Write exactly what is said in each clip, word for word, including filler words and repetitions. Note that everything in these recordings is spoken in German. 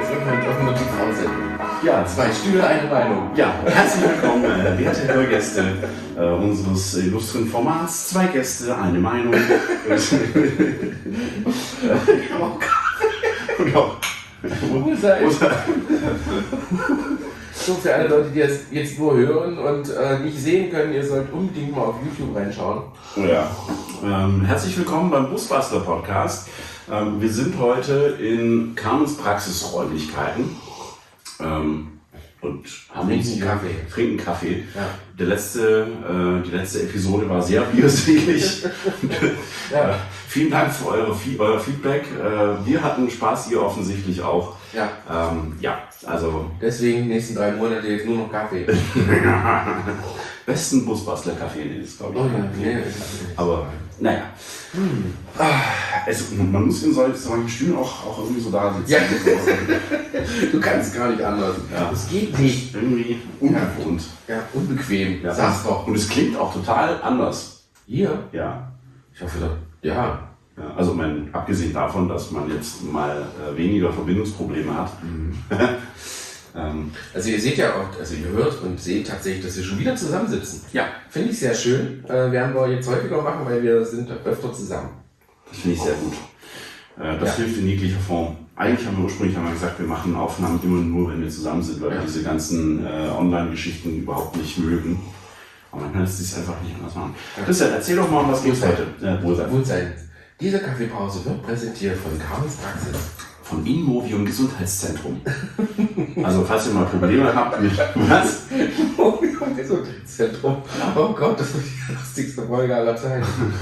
jetzt irgendwann doch mal die Pause. Ja, Zwei Stühle, eine Meinung. Ja, herzlich willkommen, äh, werte Hörgäste äh, unseres illustren Formats. Zwei Gäste, eine Meinung. Und auch. Wo seid ihr? So, für alle Leute, die das jetzt nur hören und äh, nicht sehen können, ihr sollt unbedingt mal auf YouTube reinschauen. Ja. Ähm, herzlich willkommen beim Busbastler Podcast. Ähm, wir sind heute in Carmens Praxisräumlichkeiten ähm, und haben Trinken uns hier, Kaffee. trinken Kaffee. Ja. Der letzte, äh, die letzte Episode war sehr bierselig. Ja. äh, vielen Dank für eure, euer Feedback. Äh, wir hatten Spaß, ihr offensichtlich auch. Ja. Ähm, ja, also Deswegen die nächsten drei Monate jetzt nur noch Kaffee. besten Busbastler Kaffee ist es, glaube ich. Oh ja, nee, das ist Aber naja. Hm. Also, man muss in solchen, solchen Stühlen auch, auch irgendwie so da sitzen. Ja. Du kannst gar nicht anders. Ja. Das geht nicht. Irgendwie ungewohnt. Ja, unbequem. Ja. Sag's doch. Und es klingt auch total anders. Hier? Ja. Ich hoffe doch. Ja. Ja, also mein, abgesehen davon, dass man jetzt mal äh, weniger Verbindungsprobleme hat. Mhm. ähm, Also ihr seht ja auch, also ihr hört und seht tatsächlich, dass wir schon wieder zusammensitzen. ja, Finde ich sehr schön. Äh, werden wir jetzt häufiger machen, weil wir sind öfter zusammen. das finde ich sehr gut. Äh, das Ja. hilft in jeglicher Form. Eigentlich haben wir ursprünglich einmal gesagt, wir machen Aufnahmen immer nur, wenn wir zusammen sind, weil Ja. wir diese ganzen äh, Online-Geschichten überhaupt nicht mögen. Aber man kann es sich einfach nicht anders machen. Ja. Christian, erzähl doch mal, um was geht's heute? Äh, Wohlsein. Wohlsein. Diese Kaffeepause wird präsentiert von Carmens Praxis. Von Inmovium Gesundheitszentrum. Also falls ihr mal Probleme habt mit was? Inmovium Gesundheitszentrum. Oh Gott, das ist die lustigste Folge aller Zeiten.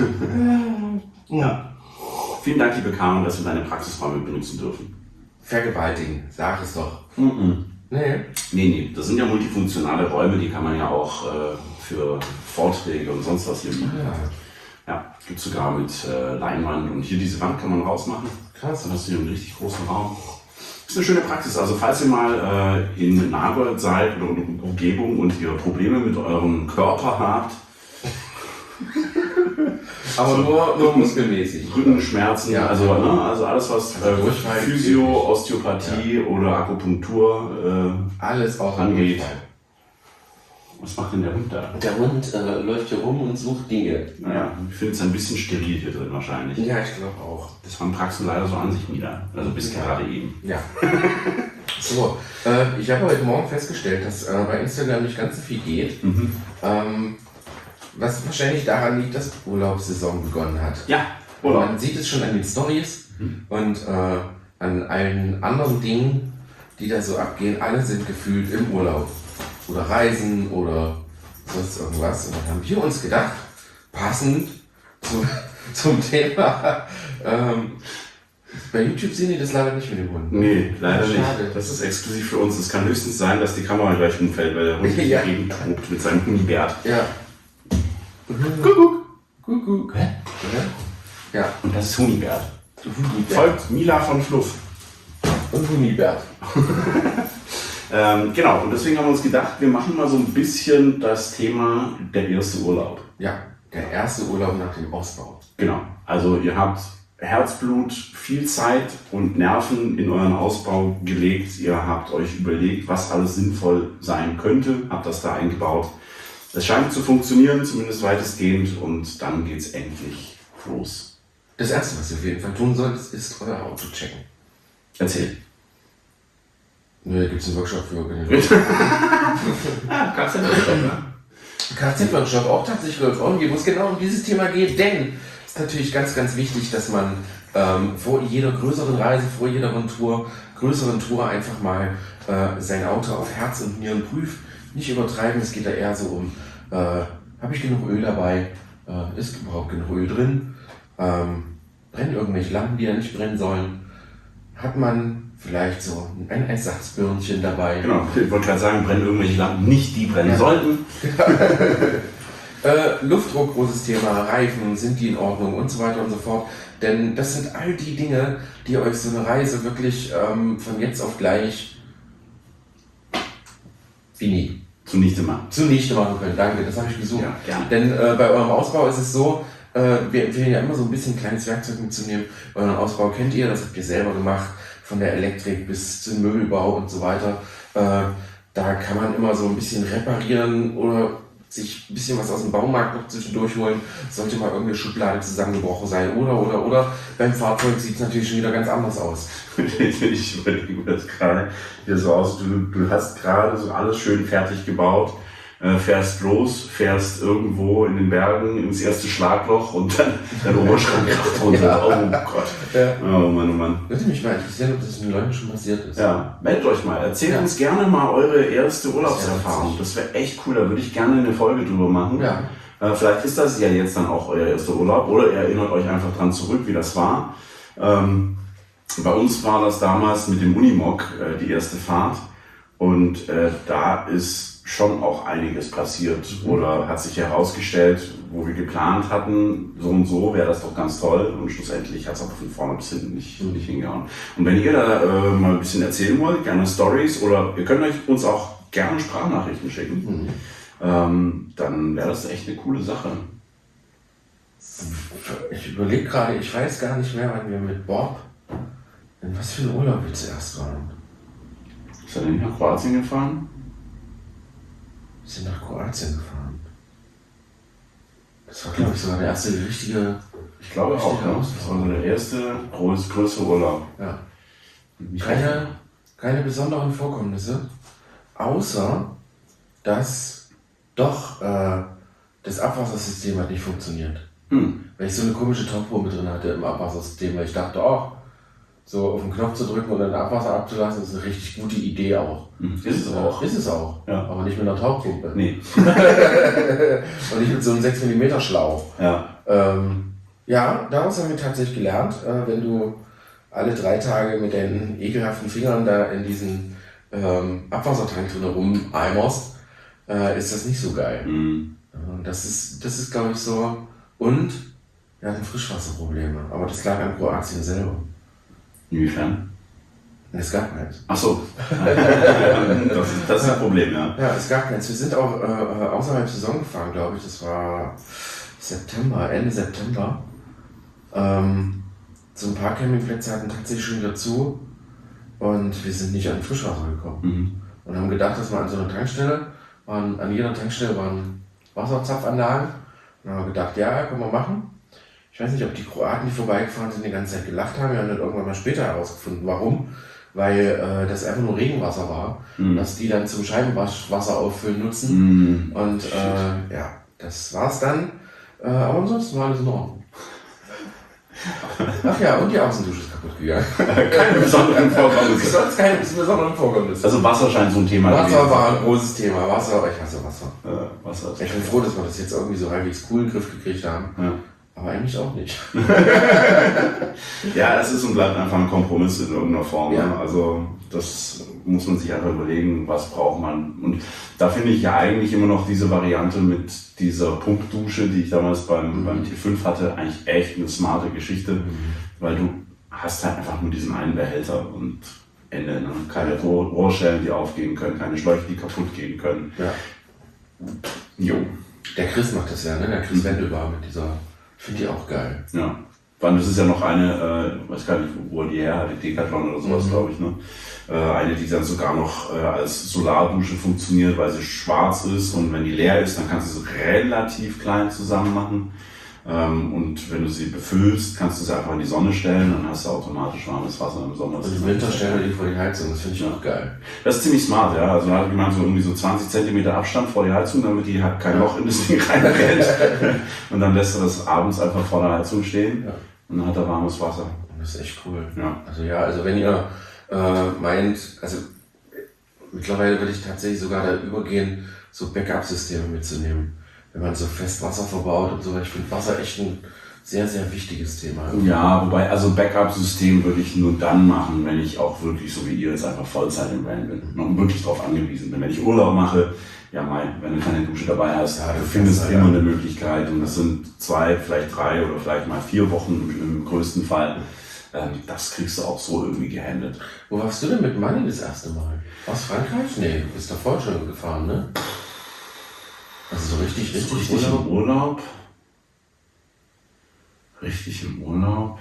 Ja. Vielen Dank, liebe Carmen, dass wir deine Praxisräume benutzen dürfen. Vergewaltigen, sag es doch. Mhm. Nee. Nee, nee, das sind ja multifunktionale Räume, die kann man ja auch äh, für Vorträge und sonst was hier bieten. Ja. Ja, gibt sogar mit äh, Leinwand und hier diese Wand kann man rausmachen. Krass. Dann hast du hier einen richtig großen Raum. Das ist eine schöne Praxis. Also falls ihr mal äh, in Nagold seid oder in der Umgebung und ihr Probleme mit eurem Körper habt, Aber So. nur, nur muskelmäßig. Rückenschmerzen, Ja. also, ne, also alles was Also äh, Durchfall Physio, geht nicht. Osteopathie oder Akupunktur, Alles außer Angeht. Durchfall. äh, was macht denn der Hund da? Der Hund äh, läuft hier rum und sucht Dinge. Naja, ich finde es ein bisschen steril hier drin wahrscheinlich. Ja, ich glaube auch. Das fanden Praxen leider so an sich nieder. Also bis Ja. gerade eben. Ja. So, äh, ich habe heute Morgen festgestellt, dass äh, bei Instagram nicht ganz so viel geht. Mhm. Ähm, was wahrscheinlich daran liegt, dass Urlaubssaison begonnen hat. Ja, Und Urlaub. man sieht es schon an den Stories Mhm. und äh, an allen anderen Dingen, die da so abgehen. Alle sind gefühlt im Urlaub oder reisen oder sonst irgendwas. Und dann haben wir uns gedacht, passend zu, zum Thema, ähm, bei YouTube sehen die das leider nicht mit dem Hund. Nee, leider Schade. nicht. Das ist exklusiv für uns. Es kann höchstens sein, dass die Kamera gleich umfällt, weil der Hund sich Ja. eben tobt mit seinem Hunibert. Ja. Kuckuck. Kuckuck. Hä? Ja. Und das ist Hunibert. Hunibert. Folgt Mila von Fluff. Und Hunibert. Ähm, genau, und deswegen haben wir uns gedacht, wir machen mal so ein bisschen das Thema der erste Urlaub. Ja, der erste Urlaub nach dem Ausbau. Genau, also ihr habt Herzblut, viel Zeit und Nerven in euren Ausbau gelegt. Ihr habt euch überlegt, was alles sinnvoll sein könnte, habt das da eingebaut. Es scheint zu funktionieren, zumindest weitestgehend, und dann geht's endlich los. Das erste, was ihr auf jeden Fall tun solltet, ist euer Auto checken. Erzähl. Nö, da gibt es einen Workshop für. Ah, kannst du nicht, ne? Kfz-Workshop auch tatsächlich irgendwie, wo es genau um dieses Thema geht, denn es ist natürlich ganz, ganz wichtig, dass man ähm, vor jeder größeren Reise, vor jeder Tour, größeren Tour einfach mal äh, sein Auto auf Herz und Nieren prüft. Nicht übertreiben, es geht da eher so um, äh, habe ich genug Öl dabei, äh, ist überhaupt genug Öl drin, ähm, brennen irgendwelche Lampen, die da nicht brennen sollen, hat man vielleicht so ein Ersatzbirnchen dabei. Genau, ich wollte gerade sagen, brennen irgendwelche Lampen nicht, die brennen Ja. sollten. Äh, Luftdruck, großes Thema, Reifen, sind die in Ordnung und so weiter und so fort. Denn das sind all die Dinge, die euch so eine Reise wirklich ähm, von jetzt auf gleich fini Zunichte machen. zunichte machen können. Danke, das habe ich gesucht. Ja, gerne. Denn äh, bei eurem Ausbau ist es so, äh, wir empfehlen ja immer so ein bisschen kleines Werkzeug mitzunehmen. Euren Ausbau kennt ihr, das habt ihr selber gemacht. von der Elektrik bis zum Möbelbau und so weiter. Äh, da kann man immer so ein bisschen reparieren oder sich ein bisschen was aus dem Baumarkt noch zwischendurch holen, sollte mal irgendeine Schublade zusammengebrochen sein. Oder, oder, oder. Beim Fahrzeug sieht es natürlich schon wieder ganz anders aus. Ich überlege mir das gerade hier so aus. Du, du hast gerade so alles schön fertig gebaut, äh, fährst los, fährst irgendwo in den Bergen ins erste Schlagloch und dann dein Oberschrank kracht runter. Ja. Oh Gott. Ja. Oh Mann, oh Mann. Würde mich mal interessieren, ob das den Leuten schon passiert ist. Ja, meldet euch mal. Erzählt ja. uns gerne mal eure erste Urlaubserfahrung. Das wäre echt cool. Da würde ich gerne eine Folge drüber machen. Ja. Äh, vielleicht ist das ja jetzt dann auch euer erster Urlaub oder ihr erinnert euch einfach dran zurück, wie das war. Ähm, bei uns war das damals mit dem Unimog äh, die erste Fahrt und äh, da ist schon auch einiges passiert mhm. oder hat sich herausgestellt, wo wir geplant hatten, so und so wäre das doch ganz toll und schlussendlich hat es aber von vorne bis hinten nicht, mhm. nicht hingehauen. Und wenn ihr da äh, mal ein bisschen erzählen wollt, gerne Stories oder ihr könnt euch uns auch gerne Sprachnachrichten schicken, mhm. ähm, dann wäre das echt eine coole Sache. Ich überlege gerade, ich weiß gar nicht mehr, wann wir mit Bob, in was für einen Urlaub wir zuerst waren. Ist er denn nach Kroatien gefahren? Wir sind nach Kroatien gefahren. Das war, glaube ich, sogar der erste richtige. Ich glaube auch, ja. Das war so der erste groß, größere Urlaub. Ja. Keine, keine besonderen Vorkommnisse, außer dass doch äh, das Abwassersystem hat nicht funktioniert. Hm. Weil ich so eine komische Tauchpumpe drin hatte im Abwassersystem, weil ich dachte, oh, so auf den Knopf zu drücken und dann Abwasser abzulassen, ist eine richtig gute Idee auch. Ist es auch. Ist es auch. Ja. Aber nicht mit einer Tauchpumpe. Nee. Und nicht mit so einem sechs Millimeter Schlauch. Ja. Ähm, ja, daraus haben wir tatsächlich gelernt, äh, wenn du alle drei Tage mit deinen ekelhaften Fingern da in diesen ähm, Abwassertank drin rumeimerst, äh, ist das nicht so geil. Mhm. Äh, das ist, das ist glaube ich so. Und wir hatten Frischwasserprobleme, aber das lag an Kroatien selber. Inwiefern? Es gab keins. Ach so. das, ist, das ist ein Problem, ja. Ja, es gab keins. Wir sind auch äh, außerhalb Saison gefahren, glaube ich. Das war September, Ende September. Ähm, so ein paar Campingplätze hatten tatsächlich schon wieder zu und wir sind nicht an Frischwasser gekommen. Mhm. Und haben gedacht, dass wir an so einer Tankstelle, waren, an jeder Tankstelle waren Wasserzapfanlagen. Und haben wir gedacht, ja, können wir machen. Ich weiß nicht, ob die Kroaten, die vorbeigefahren sind, die ganze Zeit gelacht haben. Wir haben dann irgendwann mal später herausgefunden, warum. Weil äh, das einfach nur Regenwasser war, mhm. dass die dann zum Scheibenwaschwasser auffüllen nutzen. Mhm. Und äh, ja, das war's dann. Äh, aber ansonsten war alles in Ordnung. Ach ja, und die Außendusche ist kaputt gegangen. Keine besonderen Vorkommnisse. Sonst keine besonderen Vorkommnisse. Also Wasser scheint so ein Thema Wasser gewesen. War ein großes Thema. Wasser, ich hasse Wasser. Ja, Wasser ist ich bin froh, dass wir das jetzt irgendwie so halbwegs cool in den Griff gekriegt haben. Ja. Aber eigentlich auch nicht. Ja, es ist und bleibt einfach ein Kompromiss in irgendeiner Form. Ja. Ne? Also das muss man sich einfach überlegen, was braucht man. Und da finde ich ja eigentlich immer noch diese Variante mit dieser Pumpdusche, die ich damals beim, mhm. beim T fünf hatte, eigentlich echt eine smarte Geschichte, mhm. weil du hast halt einfach nur diesen einen Behälter und Ende. Ne? Keine Rohr, Rohrstellen, die aufgehen können, keine Schläuche, die kaputt gehen können. Ja. Jo. Der Chris macht das ja, ne? Der Chris mhm. Wendelbar mit dieser... Finde ich auch geil. Ja. Weil das ist ja noch eine, äh, weiß gar nicht, wo die her hat, die Decathlon oder sowas, mhm. glaube ich, ne? Äh, eine, die dann sogar noch äh, als Solardusche funktioniert, weil sie schwarz ist und wenn die leer ist, dann kannst du sie relativ klein zusammen machen. Ähm, und wenn du sie befüllst, kannst du sie einfach in die Sonne stellen, dann hast du automatisch warmes Wasser im Sommer. Und im Winter stellen wir die vor die Heizung, das finde ich auch geil. Das ist ziemlich smart, ja. Also da hat jemand so irgendwie so zwanzig Zentimeter Abstand vor die Heizung, damit die kein Loch in das Ding reinrennt. Und dann lässt du das abends einfach vor der Heizung stehen ja. und dann hat er warmes Wasser. Das ist echt cool. Ja. Also ja, also wenn ihr äh, meint, also mittlerweile würde ich tatsächlich sogar da übergehen, so Backup-Systeme mitzunehmen. Wenn man so fest Wasser verbaut und so, ich finde Wasser echt ein sehr, sehr wichtiges Thema. Ja, wobei, also Backup-System würde ich nur dann machen, wenn ich auch wirklich, so wie ihr jetzt einfach Vollzeit im Van bin und wirklich darauf angewiesen bin. Wenn ich Urlaub mache, ja mein, wenn du keine Dusche dabei hast, ja, du findest immer eine Möglichkeit und das sind zwei, vielleicht drei oder vielleicht mal vier Wochen im größten Fall. Ähm, das kriegst du auch so irgendwie gehandelt. Wo warst du denn mit Manni das erste Mal? Aus Frankreich? Nee, du bist davor schon gefahren, ne? Also so richtig, richtig, so richtig Urlaub. im Urlaub. Richtig im Urlaub.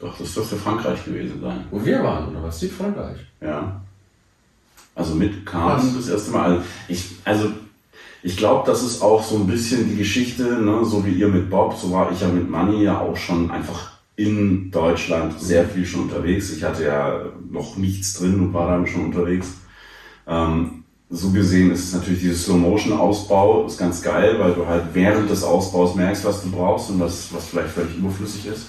Doch, das dürfte Frankreich gewesen sein. Wo wir waren, oder was? Südfrankreich. Ja. Also mit Carmen das erste Mal. Also ich, also ich glaube, das ist auch so ein bisschen die Geschichte, ne? So wie ihr mit Bob, so war ich ja mit Manni ja auch schon einfach in Deutschland sehr viel schon unterwegs. Ich hatte ja noch nichts drin und war dann schon unterwegs. Ähm, so gesehen ist es natürlich dieses Slow-Motion-Ausbau, ist ganz geil, weil du halt während des Ausbaus merkst, was du brauchst und was, was vielleicht völlig überflüssig ist.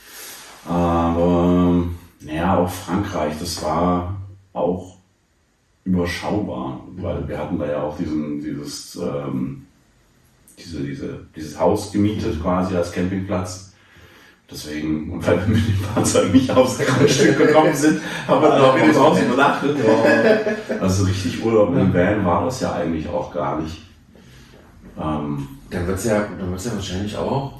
Aber naja, auch Frankreich, das war auch überschaubar, weil wir hatten da ja auch diesen, dieses, ähm, diese, diese, dieses Haus gemietet quasi als Campingplatz. Deswegen, und weil wir mit dem Fahrzeug nicht aufs Grundstück gekommen sind, haben wir dann auch in dem Haus übernachtet. Also richtig Urlaub im Van war das ja eigentlich auch gar nicht. Ähm, Dann wird es ja, dann wird's ja wahrscheinlich auch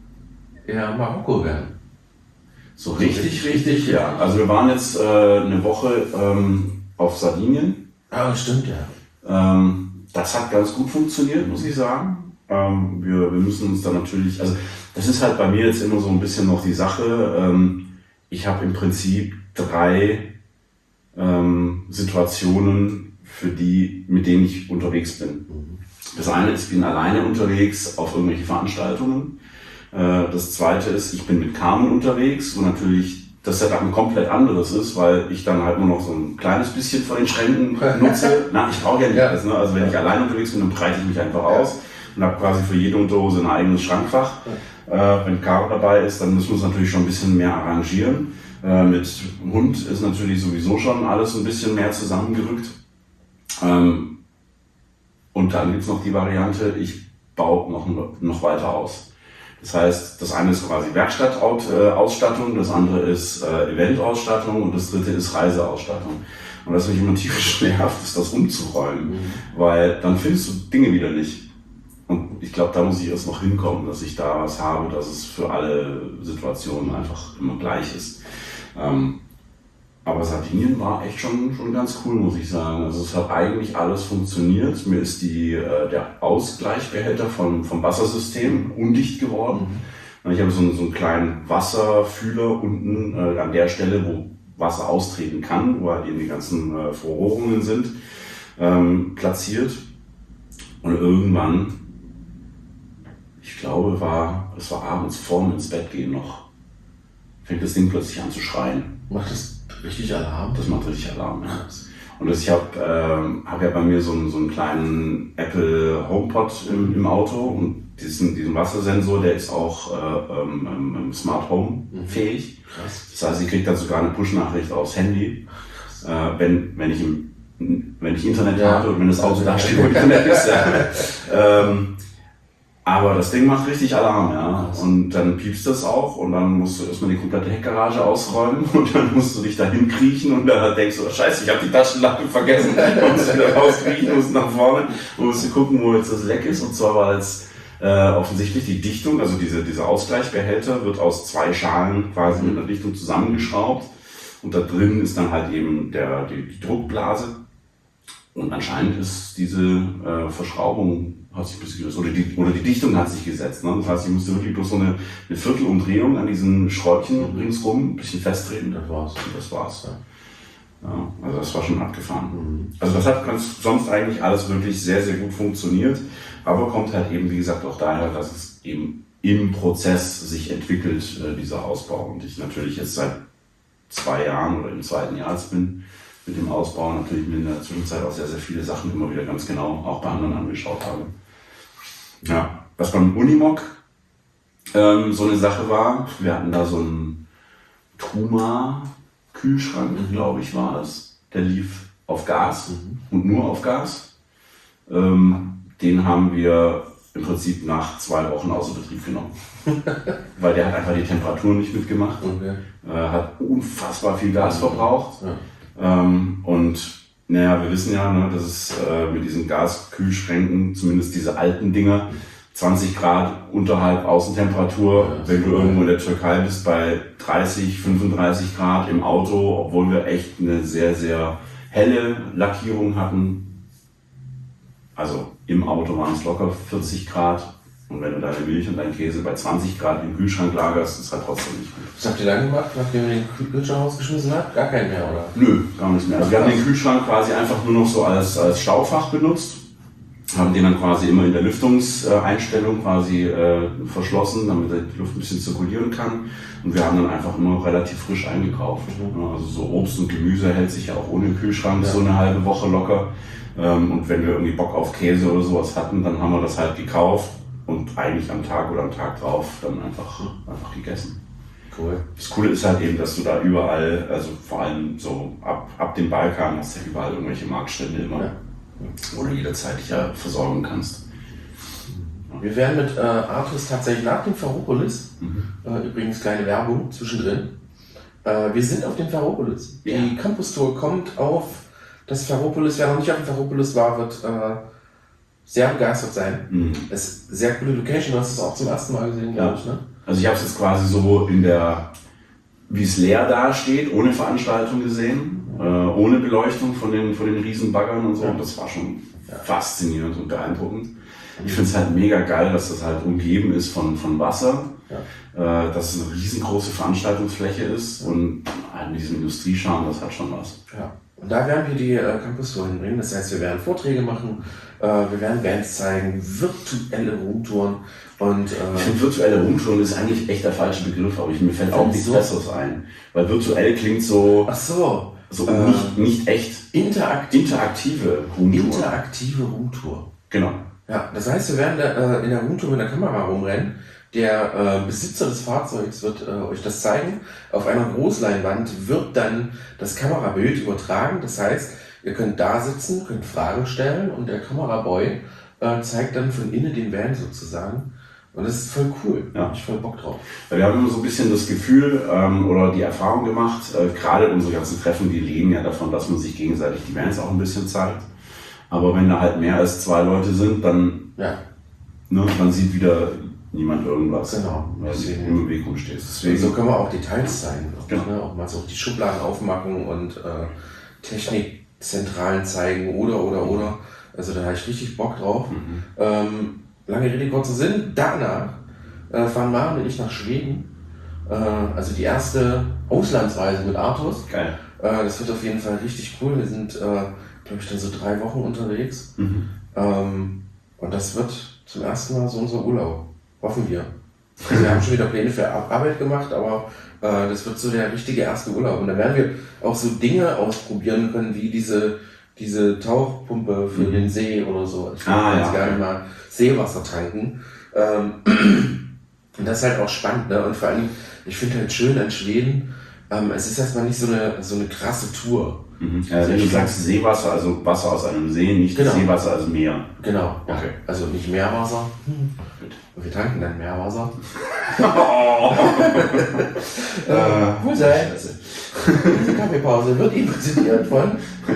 eher Marokko werden. So richtig, richtig, ja. Also wir waren jetzt äh, eine Woche ähm, auf Sardinien. Ah, stimmt, ja. Ähm, das hat ganz gut funktioniert, muss ich sagen. Ähm, wir, wir müssen uns dann natürlich, also das ist halt bei mir jetzt immer so ein bisschen noch die Sache. Ähm, ich habe im Prinzip drei ähm, Situationen, für die, mit denen ich unterwegs bin. Das eine ist, ich bin alleine unterwegs auf irgendwelche Veranstaltungen. Äh, das zweite ist, ich bin mit Carmen unterwegs, wo natürlich das Setup ein komplett anderes ist, weil ich dann halt nur noch so ein kleines bisschen von den Schränken nutze. Na, ich brauche ja nicht alles. Ne? Also wenn ich allein unterwegs bin, dann breite ich mich einfach aus und habe quasi für jede Unterhose ein eigenes Schrankfach. Äh, wenn Caro dabei ist, dann müssen wir uns natürlich schon ein bisschen mehr arrangieren. Äh, mit Hund ist natürlich sowieso schon alles ein bisschen mehr zusammengerückt. Ähm, und dann gibt es noch die Variante, ich baue noch, noch weiter aus. Das heißt, das eine ist quasi Werkstattausstattung, das andere ist äh, Eventausstattung und das dritte ist Reiseausstattung. Und was mich immer tierisch nervt, ist das umzuräumen, mhm. weil dann findest du Dinge wieder nicht. Und ich glaube, da muss ich erst noch hinkommen, dass ich da was habe, dass es für alle Situationen einfach immer gleich ist. Ähm, aber Sardinien war echt schon, schon ganz cool, muss ich sagen. Also es hat eigentlich alles funktioniert. Mir ist die, äh, der Ausgleichbehälter vom, vom Wassersystem undicht geworden. Mhm. Ich habe so einen, so einen kleinen Wasserfühler unten äh, an der Stelle, wo Wasser austreten kann, wo halt eben die ganzen äh, Verrohrungen sind, ähm, platziert. Und irgendwann, ich glaube, war, es war abends vorm ins Bett gehen noch, fängt das Ding plötzlich an zu schreien. Macht das richtig Alarm? Das macht richtig Alarm, ja. Und das, ich habe ähm, hab ja bei mir so einen, so einen kleinen Apple HomePod im, im Auto und diesen, diesen Wassersensor, der ist auch äh, ähm, Smart Home fähig. Krass. Das heißt, ich kriege dann sogar eine Push-Nachricht aufs Handy, äh, wenn, wenn, ich im, wenn ich Internet ja. habe und wenn das Auto da steht, wo Internet ist. Ja. ähm, Aber das Ding macht richtig Alarm, ja. Und dann piepst das auch und dann musst du erstmal die komplette Heckgarage ausräumen und dann musst du dich da hinkriechen und dann denkst du, oh, scheiße, ich habe die Taschenlampe vergessen. Dann musst du wieder rauskriechen, musst nach vorne und musst du gucken, wo jetzt das Leck ist. Und zwar war jetzt äh, offensichtlich die Dichtung, also diese, dieser Ausgleichbehälter wird aus zwei Schalen quasi mit einer Dichtung zusammengeschraubt und da drin ist dann halt eben der, die, die Druckblase. Und anscheinend ist diese äh, Verschraubung hat sich ein bisschen gesetzt, oder die, oder die Dichtung hat sich gesetzt. Ne? Das heißt, ich musste wirklich bloß so eine, eine Viertelumdrehung an diesen Schräubchen mhm. ringsrum ein bisschen festdrehen. Das war's. Und das war's. Ja. Ja, also das war schon abgefahren. Mhm. Also das hat ganz, sonst eigentlich alles wirklich sehr, sehr gut funktioniert. Aber kommt halt eben, wie gesagt, auch daher, dass es eben im Prozess sich entwickelt, äh, dieser Ausbau. Und ich natürlich jetzt seit zwei Jahren oder im zweiten Jahr jetzt bin, mit dem Ausbau natürlich mir in der Zwischenzeit auch sehr, sehr viele Sachen immer wieder ganz genau auch bei anderen angeschaut habe. Ja, was beim Unimog ähm, so eine Sache war, wir hatten da so einen Truma-Kühlschrank, mhm. glaube ich, war das. Der lief auf Gas mhm. und nur auf Gas. Ähm, den haben wir im Prinzip nach zwei Wochen außer Betrieb genommen. Weil der hat einfach die Temperatur nicht mitgemacht. Okay. Äh, hat unfassbar viel Gas verbraucht. Ja. Ähm, und naja, wir wissen ja, ne, dass es äh, mit diesen Gaskühlschränken, zumindest diese alten Dinger, zwanzig Grad unterhalb Außentemperatur, ja, wenn du irgendwo in der Türkei bist bei dreißig, fünfunddreißig Grad im Auto, obwohl wir echt eine sehr, sehr helle Lackierung hatten. Also im Auto waren es locker vierzig Grad, Und wenn du deine Milch und deinen Käse bei zwanzig Grad im Kühlschrank lagerst, ist es halt trotzdem nicht gut. Was habt ihr dann gemacht, nachdem ihr den Kühlschrank rausgeschmissen habt? Gar keinen mehr, oder? Nö, gar nicht mehr. Also wir haben den Kühlschrank quasi einfach nur noch so als, als Staufach benutzt. Haben den dann quasi immer in der Lüftungseinstellung quasi äh, verschlossen, damit die Luft ein bisschen zirkulieren kann. Und wir haben dann einfach immer relativ frisch eingekauft. Mhm. Ja, also so Obst und Gemüse hält sich ja auch ohne Kühlschrank ja. so eine halbe Woche locker. Ähm, und wenn wir irgendwie Bock auf Käse oder sowas hatten, dann haben wir das halt gekauft und eigentlich am Tag oder am Tag drauf dann einfach, einfach gegessen. Cool. Das Coole ist halt eben, dass du da überall, also vor allem so ab, ab dem Balkan, hast du ja überall irgendwelche Marktstände immer. Ja. Wo du jederzeit dich ja versorgen kannst. Wir werden mit äh, Artus tatsächlich nach dem Ferropolis, mhm. äh, übrigens kleine Werbung zwischendrin, äh, wir sind auf dem Ferropolis. Ja. Die Campus Tour kommt auf das Ferropolis. Wer noch nicht auf dem Ferropolis war, wird äh, sehr begeistert sein. Mhm. Es ist eine sehr coole Location, du hast es auch zum ersten Mal gesehen, ja. glaube ich. Ne? Also ich habe es jetzt quasi so in der, wie es leer dasteht, ohne Veranstaltung gesehen. Äh, ohne Beleuchtung von den, von den riesen Baggern und so. Und das war schon ja. faszinierend und beeindruckend. Ich finde es halt mega geil, dass das halt umgeben ist von, von Wasser, ja. äh, dass es eine riesengroße Veranstaltungsfläche ist und halt mit diesem Industriescharme, das hat schon was. Ja. Und da werden wir die äh, Campus Tour hinbringen. Das heißt, wir werden Vorträge machen, äh, wir werden Bands zeigen, virtuelle Roomtouren. Und, äh, ich finde, virtuelle Roomtouren ist eigentlich echt der falsche Begriff, aber ich, mir fällt auch nichts so? Besseres ein. Weil virtuell klingt so... Ach so. So äh, nicht, nicht echt interaktiv, interaktive Roomtour. Interaktive Roomtour. Genau. Ja, das heißt, wir werden da, äh, in der Roomtour mit der Kamera rumrennen. Der äh, Besitzer des Fahrzeugs wird äh, euch das zeigen. Auf einer Großleinwand wird dann das Kamerabild übertragen. Das heißt, ihr könnt da sitzen, könnt Fragen stellen und der Kameraboy äh, zeigt dann von innen den Van sozusagen. Und das ist voll cool, ja. Da hab ich voll Bock drauf. Wir haben immer so ein bisschen das Gefühl ähm, oder die Erfahrung gemacht, äh, gerade unsere ganzen Treffen, die leben ja davon, dass man sich gegenseitig die Vans auch ein bisschen zeigt. Aber wenn da halt mehr als zwei Leute sind, dann, ja. ne, dann sieht wieder niemand irgendwas, genau. weil du im Weg rumstehst. Deswegen so können wir auch Details zeigen. Genau. Ne? Auch mal so die Schubladen aufmachen und äh, Technikzentralen zeigen oder, oder, oder. Also da habe ich richtig Bock drauf. Mhm. Ähm, Lange Rede, kurzer Sinn. Danach äh, fahren Maren und ich nach Schweden. Äh, also die erste Auslandsreise mit Artus. Geil. Äh, das wird auf jeden Fall richtig cool. Wir sind, äh, glaube ich, dann so drei Wochen unterwegs. Mhm. Ähm, und das wird zum ersten Mal so unser Urlaub. Hoffen wir. Also wir haben schon wieder Pläne für Arbeit gemacht, aber äh, das wird so der richtige erste Urlaub. Und da werden wir auch so Dinge ausprobieren können, wie diese, diese Tauchpumpe für mhm. den See oder so. Ich würde ah, ganz ja. gerne mal Seewasser tanken. Ähm, und das ist halt auch spannend, ne? Und vor allem, ich finde halt schön an Schweden, ähm, es ist erstmal nicht so eine, so eine krasse Tour. Mhm. Also wenn du sagst Seewasser, also Wasser aus einem See, nicht genau. Seewasser, also Meer. Genau, okay. Ja. Also nicht Meerwasser. Hm. Und wir tanken dann Meerwasser. Oh. äh, cool sein. Diese Kaffeepause wird Ihnen präsentiert von...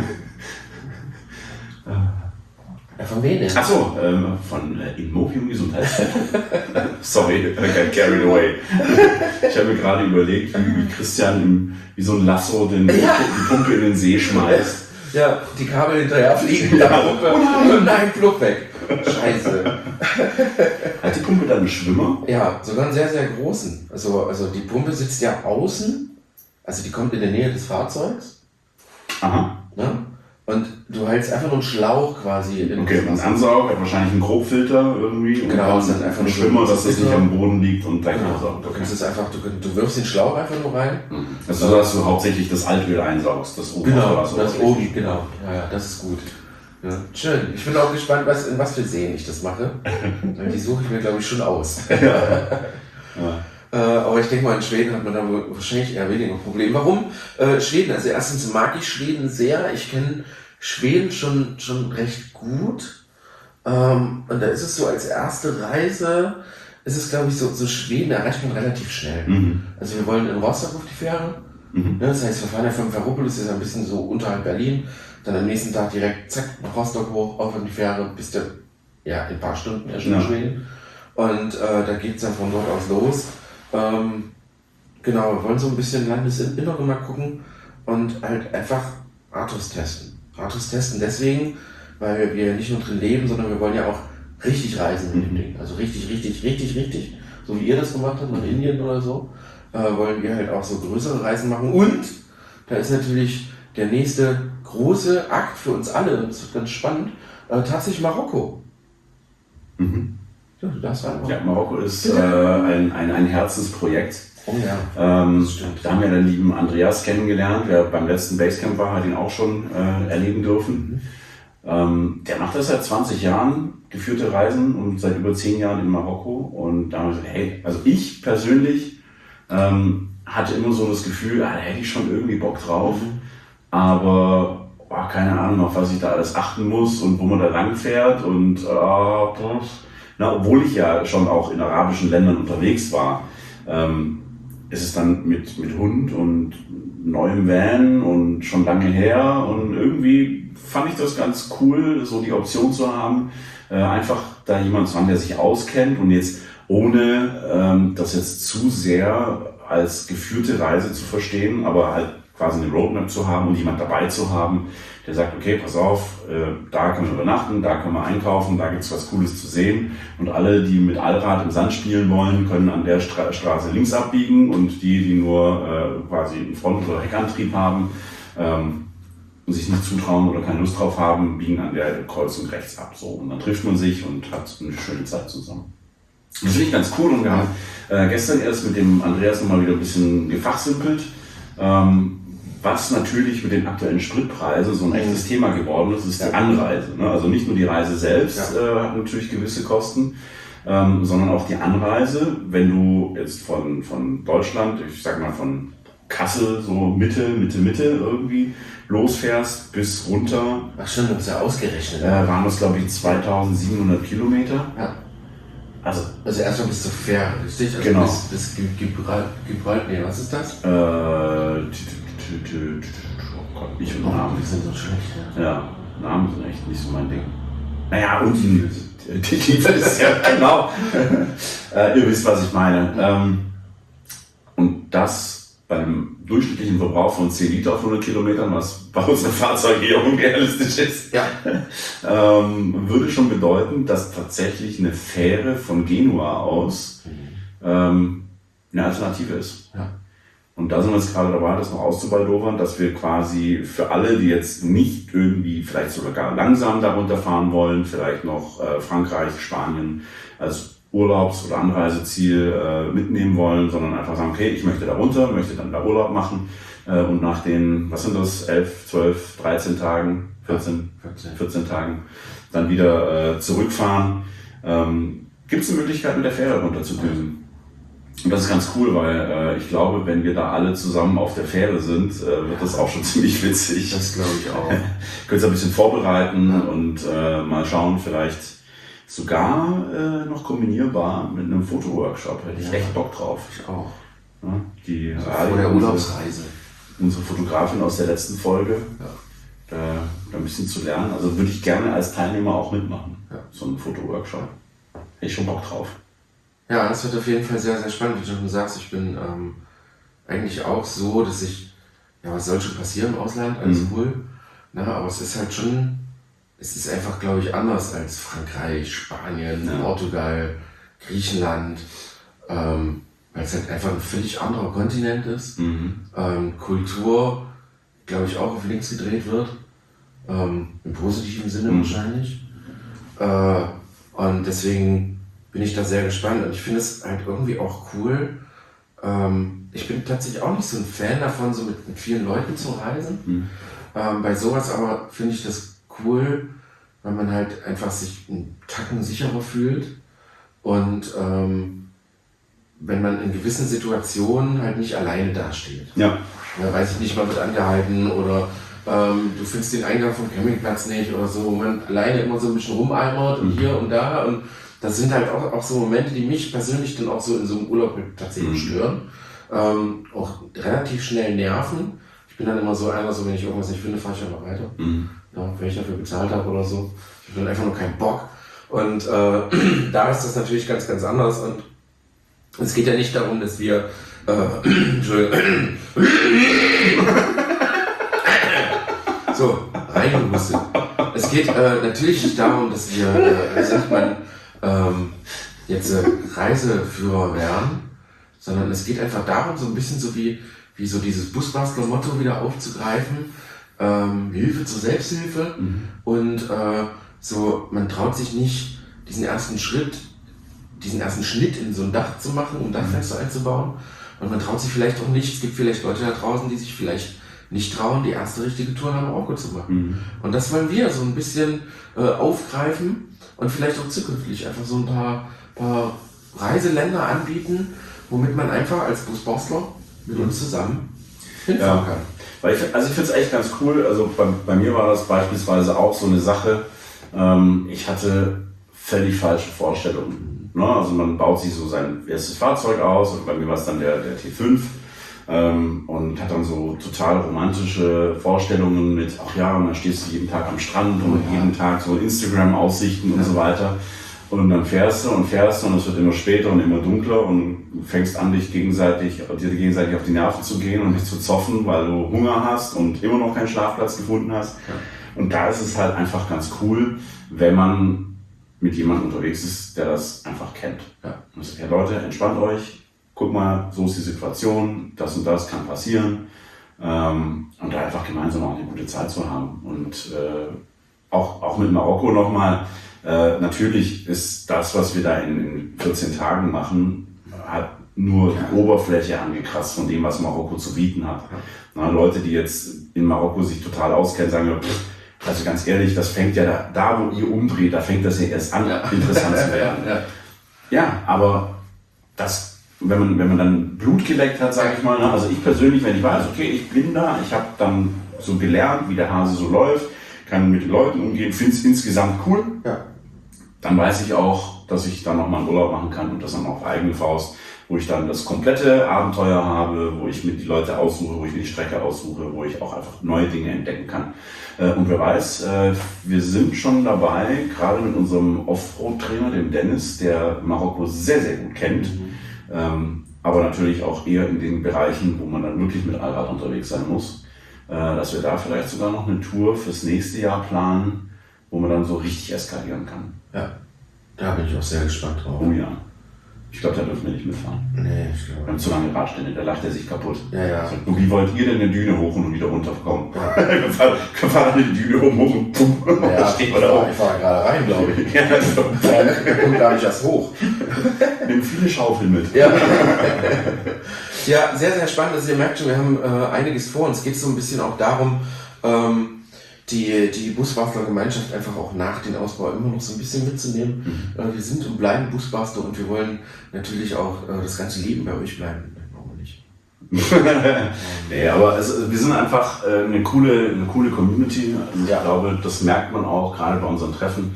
Ja, von wem denn? Achso, ähm, von äh, Immobium Gesundheitszentrum. Sorry, I got carried away. Ich habe mir gerade überlegt, wie, wie Christian im, wie so ein Lasso den, ja. die Pumpe in den See schmeißt. Ja, die Kabel hinterher fliegen, ja. Der Pumpe. Oh nein, Flug weg. Scheiße. Hat die Pumpe dann einen Schwimmer? Ja, sogar einen sehr, sehr großen. Also, also die Pumpe sitzt ja außen, also die kommt in der Nähe des Fahrzeugs. Aha. Ne? Und du hältst einfach nur einen Schlauch quasi in okay, ein Ansaug hat wahrscheinlich einen Grobfilter irgendwie. Genau, und dann einfach ein Schwimmer, dass das nicht am Boden liegt und gleich genau. ansaugt. Du kannst es einfach, du, du wirfst den Schlauch einfach nur rein. Mhm. Also, dass du hauptsächlich das Altöl einsaugst, das oben. Genau, das, das oben, genau. Ja, ja, das ist gut. Ja, schön. Ich bin auch gespannt, was, in was für Seen ich das mache. Die suche ich mir, glaube ich, schon aus. Ja. Ja. Äh, aber ich denke mal, in Schweden hat man da wahrscheinlich eher weniger Probleme. Warum äh, Schweden? Also erstens mag ich Schweden sehr. Ich kenne Schweden schon, schon recht gut. Ähm, und da ist es so, als erste Reise ist es, glaube ich, so, so Schweden erreicht man relativ schnell. Mhm. Also wir wollen in Rostock auf die Fähre. Mhm. Das heißt, wir fahren ja von Ferropolis, das ist ein bisschen so unterhalb Berlin. Dann am nächsten Tag direkt zack nach Rostock hoch, auf an die Fähre, bis der, ja, in ein paar Stunden erst in ja. Schweden. Und äh, da geht es dann von dort aus los. Ähm, genau, wir wollen so ein bisschen Landesinnere mal gucken und halt einfach Artus testen. Artus testen deswegen, weil wir nicht nur drin leben, sondern wir wollen ja auch richtig reisen mit dem Ding. Also richtig, richtig, richtig, richtig. So wie ihr das gemacht habt, nach Indien oder so, äh, wollen wir halt auch so größere Reisen machen. Und da ist natürlich der nächste große Akt für uns alle, das wird ganz spannend, äh, tatsächlich Marokko. Mhm. Ja, du darfst rein. Ja, Marokko ist äh, ein, ein, ein Herzensprojekt. Oh ja, ähm, das stimmt. Da haben wir den lieben Andreas kennengelernt, der beim letzten Basecamp war, hat ihn auch schon äh, erleben dürfen. Mhm. Ähm, der macht das seit zwanzig Jahren, geführte Reisen, und seit über zehn Jahren in Marokko. Und da haben wir gesagt, hey, also ich persönlich ähm, hatte immer so das Gefühl, ah, da hätte ich schon irgendwie Bock drauf, mhm. aber oh, keine Ahnung, auf was ich da alles achten muss und wo man da lang fährt. Und äh, na, obwohl ich ja schon auch in arabischen Ländern unterwegs war, ähm, ist es dann mit, mit Hund und neuem Van und schon lange her, und irgendwie fand ich das ganz cool, so die Option zu haben, äh, einfach da jemand zu haben, der sich auskennt, und jetzt ohne ähm, das jetzt zu sehr als geführte Reise zu verstehen, aber halt quasi eine Roadmap zu haben und jemand dabei zu haben, der sagt, okay, pass auf, äh, da können wir übernachten, da können wir einkaufen, da gibt's was Cooles zu sehen, und alle, die mit Allrad im Sand spielen wollen, können an der Stra- Straße links abbiegen, und die, die nur äh, quasi einen Front- oder Heckantrieb haben ähm, und sich nicht zutrauen oder keine Lust drauf haben, biegen an der Kreuzung rechts ab. So. Und dann trifft man sich und hat eine schöne Zeit zusammen. Das finde ich ganz cool, und wir haben äh, gestern erst mit dem Andreas nochmal wieder ein bisschen gefachsimpelt, ähm, was natürlich mit den aktuellen Spritpreisen so ein echtes Thema geworden ist, ist die Anreise. Ne? Also nicht nur die Reise selbst ja. äh, hat natürlich gewisse Kosten, ähm, sondern auch die Anreise. Wenn du jetzt von, von Deutschland, ich sag mal von Kassel, so Mitte, Mitte, Mitte irgendwie losfährst bis runter. Ach stimmt, du hast ja ausgerechnet. Äh, waren das, glaube ich, zweitausendsiebenhundert Kilometer. Ja. Also, also erstmal bis zur Fähre, richtig? Also genau. Bis, bis Gibraltar, Gibraltar, nee, was ist das? Äh, oh Gott, nicht oh, Namen. Die sind so schlecht, ja. Ja, Namen sind echt nicht so mein Ding. Naja, und die, die, die ist ja, genau. äh, ihr wisst, was ich meine. Ähm, und das bei einem durchschnittlichen Verbrauch von zehn Liter auf hundert Kilometern, was bei unseren Fahrzeugen eher unrealistisch ist, ja. ähm, würde schon bedeuten, dass tatsächlich eine Fähre von Genua aus ähm, eine Alternative ist. Ja. Und da sind wir jetzt gerade dabei, das noch auszubaldowern, dass wir quasi für alle, die jetzt nicht irgendwie vielleicht sogar gar langsam darunter fahren wollen, vielleicht noch äh, Frankreich, Spanien als Urlaubs- oder Anreiseziel äh, mitnehmen wollen, sondern einfach sagen, okay, ich möchte da runter, möchte dann da Urlaub machen äh, und nach den, was sind das, elf, zwölf, dreizehn Tagen, vierzehn, vierzehn Tagen dann wieder äh, zurückfahren. Ähm, gibt es eine Möglichkeit, mit der Fähre runter zu düsen? Und das ist ganz cool, weil äh, ich glaube, wenn wir da alle zusammen auf der Fähre sind, äh, wird das auch schon ziemlich witzig. Das glaube ich auch. Könnt ihr ein bisschen vorbereiten ja. und äh, mal schauen, vielleicht sogar äh, noch kombinierbar mit einem Fotoworkshop. Hätte ich ja. echt Bock drauf. Ich auch. Ja, die also Radio, vor der Urlaubsreise. Unsere Fotografin aus der letzten Folge, ja. äh, da ein bisschen zu lernen. Also würde ich gerne als Teilnehmer auch mitmachen. Ja. So einen Fotoworkshop. Hätte ich schon Bock drauf. Ja, das wird auf jeden Fall sehr, sehr spannend. Wie du schon sagst, ich bin ähm, eigentlich auch so, dass ich, ja, was soll schon passieren im Ausland, alles mhm. cool. Na, aber es ist halt schon, es ist einfach, glaube ich, anders als Frankreich, Spanien, ja. Portugal, Griechenland, ähm, weil es halt einfach ein völlig anderer Kontinent ist. Mhm. Ähm, Kultur, glaube ich, auch auf links gedreht wird, ähm, im positiven Sinne mhm. wahrscheinlich. Äh, und deswegen bin ich da sehr gespannt und ich finde es halt irgendwie auch cool. Ähm, ich bin tatsächlich auch nicht so ein Fan davon, so mit, mit vielen Leuten zu reisen. Mhm. Ähm, bei sowas aber finde ich das cool, weil man halt einfach sich einen Tacken sicherer fühlt und ähm, wenn man in gewissen Situationen halt nicht alleine dasteht. Ja. Ja, weiß ich nicht, man wird angehalten oder ähm, du findest den Eingang vom Campingplatz nicht oder so, wo man alleine immer so ein bisschen rumeimert und mhm. hier und da und das sind halt auch, auch so Momente, die mich persönlich dann auch so in so einem Urlaub tatsächlich mhm. stören. Ähm, auch relativ schnell nerven. Ich bin dann immer so einer, so wenn ich irgendwas nicht finde, fahre ich einfach weiter. Mhm. Ja, wenn ich dafür bezahlt habe oder so. Ich habe dann einfach nur keinen Bock. Und äh, da ist das natürlich ganz, ganz anders. Und es geht ja nicht darum, dass wir äh, Entschuldigung. so, reingehustet. Es geht geht äh, natürlich nicht darum, dass wir, äh, wie sagt man, ähm, jetzt äh, Reiseführer werden, sondern es geht einfach darum, so ein bisschen so wie, wie so dieses Busbastler-Motto wieder aufzugreifen, ähm, Hilfe zur Selbsthilfe mhm. und äh, so, man traut sich nicht, diesen ersten Schritt, diesen ersten Schnitt in so ein Dach zu machen, um Dachfenster einzubauen. Und man traut sich vielleicht auch nicht, es gibt vielleicht Leute da draußen, die sich vielleicht nicht trauen, die erste richtige Tour nach Marokko zu machen. Mhm. Und das wollen wir so ein bisschen äh, aufgreifen und vielleicht auch zukünftig einfach so ein paar, paar Reiseländer anbieten, womit man einfach als Busbastler mit uns zusammen hinfahren ja. kann. Weil ich, also ich finde es echt ganz cool, also bei, bei mir war das beispielsweise auch so eine Sache, ähm, ich hatte völlig falsche Vorstellungen. Ne? Also man baut sich so sein erstes Fahrzeug aus, und bei mir war es dann der, der T fünf ähm, und hat dann so total romantische Vorstellungen mit, ach ja, und dann stehst du jeden Tag am Strand und ja. jeden Tag so Instagram-Aussichten und ja. so weiter. Und dann fährst du und fährst du und es wird immer später und immer dunkler und du fängst an, dich gegenseitig, dir gegenseitig auf die Nerven zu gehen und dich zu zoffen, weil du Hunger hast und immer noch keinen Schlafplatz gefunden hast. Ja. Und da ist es halt einfach ganz cool, wenn man mit jemandem unterwegs ist, der das einfach kennt. Ja. Und sagt, ja Leute, entspannt euch, guck mal, so ist die Situation, das und das kann passieren. Ähm, und da einfach gemeinsam auch eine gute Zeit zu haben. Und äh, auch, auch mit Marokko nochmal, Äh, natürlich ist das, was wir da in, in vierzehn Tagen machen, hat nur die Oberfläche angekratzt von dem, was Marokko zu bieten hat. Na, Leute, die jetzt in Marokko sich total auskennen, sagen, pff, also ganz ehrlich, das fängt ja da, da, wo ihr umdreht, da fängt das ja erst an, ja. interessant zu werden. Ja. ja, aber das, wenn man, wenn man dann Blut geleckt hat, sage ich mal, ne, also ich persönlich, wenn ich weiß, okay, ich bin da, ich habe dann so gelernt, wie der Hase so läuft, kann mit den Leuten umgehen, finde es insgesamt cool. Ja. Dann weiß ich auch, dass ich dann nochmal einen Urlaub machen kann und das dann auf eigene Faust, wo ich dann das komplette Abenteuer habe, wo ich mir die Leute aussuche, wo ich mir die Strecke aussuche, wo ich auch einfach neue Dinge entdecken kann. Und wer weiß, wir sind schon dabei, gerade mit unserem Offroad-Trainer, dem Dennis, der Marokko sehr, sehr gut kennt, mhm. aber natürlich auch eher in den Bereichen, wo man dann wirklich mit Allrad unterwegs sein muss, dass wir da vielleicht sogar noch eine Tour fürs nächste Jahr planen, wo man dann so richtig eskalieren kann. Ja, da bin ich auch sehr gespannt drauf. Oh ja. Ich glaube, da dürfen wir nicht mitfahren. Nee, ich glaube. Wir haben zu lange Radstände, da lacht er sich kaputt. Ja, ja. So, und wie wollt ihr denn eine Düne hoch und wieder runterkommen? Ja. wir fahren, wir fahren eine Düne hoch, hoch und pum. Ja, steht man da hoch. Ich fahre gerade rein, glaube ich. ja, also. Der kommt gar nicht erst hoch. Nimm viele Schaufeln mit. Ja. ja, sehr, sehr spannend. Also ihr merkt schon, wir haben äh, einiges vor. Uns geht es so ein bisschen auch darum, ähm, die, die Busbastler-Gemeinschaft einfach auch nach dem Ausbau immer noch so ein bisschen mitzunehmen. Mhm. Wir sind und bleiben Busbastler und wir wollen natürlich auch das ganze Leben bei euch bleiben. Warum nicht? nee, aber also, wir sind einfach eine coole, eine coole Community. Also ich ja. glaube, das merkt man auch gerade bei unseren Treffen.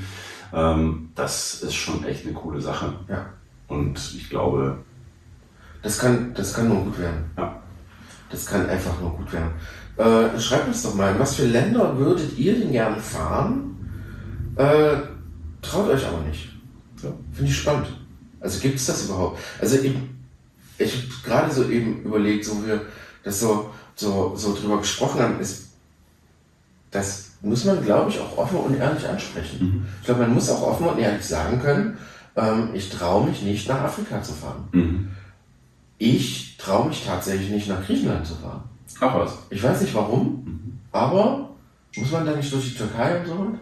Das ist schon echt eine coole Sache. Ja. Und ich glaube... Das kann, das kann nur gut werden. Ja. Das kann einfach nur gut werden. Äh, schreibt uns doch mal, in was für Länder würdet ihr denn gerne fahren? Äh, traut euch aber nicht. Ja. Finde ich spannend. Also gibt es das überhaupt? Also ich, ich habe gerade so eben überlegt, so wir das so, so, so drüber gesprochen haben, ist, das muss man, glaube ich, auch offen und ehrlich ansprechen. Mhm. Ich glaube, man muss auch offen und ehrlich sagen können, ähm, ich traue mich nicht nach Afrika zu fahren. Mhm. Ich traue mich tatsächlich nicht nach Griechenland zu fahren. Ach was. Ich weiß nicht warum, mhm. aber muss man da nicht durch die Türkei und so?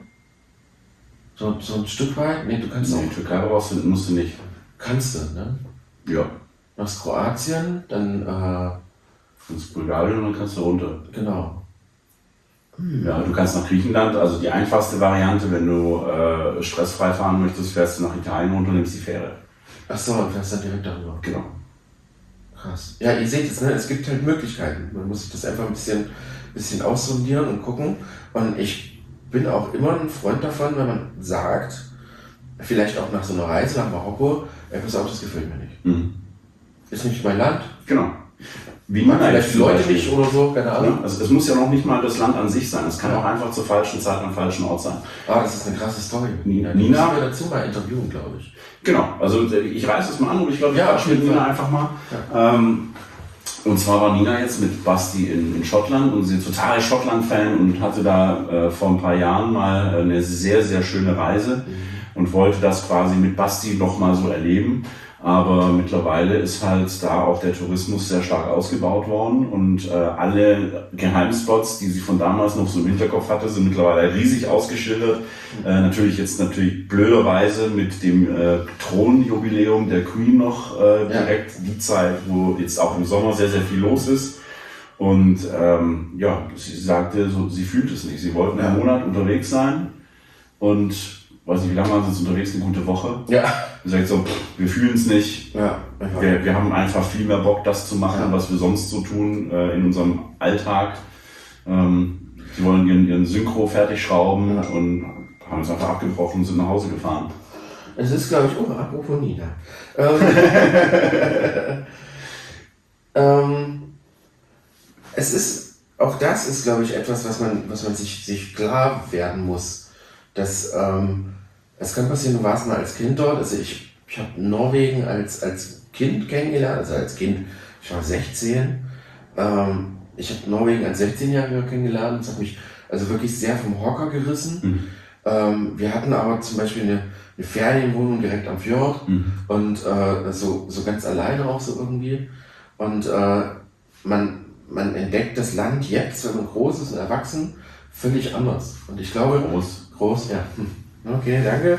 So, so ein Stück weit? Nee, du kannst nee, auch. Die Türkei brauchst du, musst du nicht. Kannst du, ne? Ja. Nach Kroatien, dann. Äh, ins Bulgarien und dann kannst du runter. Genau. Hm. Ja, du kannst nach Griechenland, also die einfachste Variante, wenn du äh, stressfrei fahren möchtest, fährst du nach Italien runter und nimmst die Fähre. Ach so, und fährst dann direkt darüber. Genau. Krass. Ja, ihr seht es, ne? Es gibt halt Möglichkeiten. Man muss sich das einfach ein bisschen, bisschen aussondieren und gucken. Und ich bin auch immer ein Freund davon, wenn man sagt, vielleicht auch nach so einer Reise nach Marokko, ey, pass auf, das gefällt mir nicht. Mhm. Ist nicht mein Land. Genau. Wie man vielleicht die Leute nicht oder so, keine Ahnung. Ja, also es muss ja noch nicht mal das Land an sich sein. Es kann ja auch einfach zur falschen Zeit am falschen Ort sein. Ah, das ist eine krasse Story. Nina, die Nina müssen wir dazu mal interviewen, glaube ich. Genau, also ich reiße es mal an und ich glaube, ich ja, quatsche mit Nina einfach mal. Ja. Ähm, Und zwar war Nina jetzt mit Basti in, in Schottland und sie ist total Schottland-Fan und hatte da äh, vor ein paar Jahren mal eine sehr, sehr schöne Reise mhm. und wollte das quasi mit Basti nochmal so erleben. Aber mittlerweile ist halt da auch der Tourismus sehr stark ausgebaut worden und äh, alle Geheimspots, die sie von damals noch so im Hinterkopf hatte, sind mittlerweile riesig ausgeschildert. Äh, natürlich jetzt natürlich blöderweise mit dem äh, Thronjubiläum der Queen noch äh, direkt ja. die Zeit, wo jetzt auch im Sommer sehr, sehr viel los ist. Und ähm, ja, sie sagte, so, sie fühlt es nicht. Sie wollten einen Monat unterwegs sein und weiß nicht, wie lange waren sie jetzt unterwegs, eine gute Woche. Ja. Sie sagt so, pff, wir fühlen es nicht. Ja, wir, wir haben einfach viel mehr Bock, das zu machen, ja. was wir sonst so tun äh, in unserem Alltag. Ähm, sie wollen ihren, ihren Synchro fertig schrauben ja. und haben es einfach abgebrochen und sind nach Hause gefahren. Es ist, glaube ich, oh, apropos Nina. Ähm, ähm, es ist, auch das ist, glaube ich, etwas, was man, was man sich, sich klar werden muss. Dass, ähm, es kann passieren, du warst mal als Kind dort. Also ich, ich habe Norwegen als, als Kind kennengelernt, also als Kind, ich war sechzehn. Ähm, ich habe Norwegen als sechzehnjähriger kennengelernt. Das hat mich also wirklich sehr vom Hocker gerissen. Mhm. Ähm, wir hatten aber zum Beispiel eine, eine Ferienwohnung direkt am Fjord mhm. und äh, so, so ganz alleine auch so irgendwie. Und äh, man, man entdeckt das Land jetzt, wenn man groß ist und erwachsen, völlig anders. Und ich glaube, groß. Groß, ja. Okay, danke.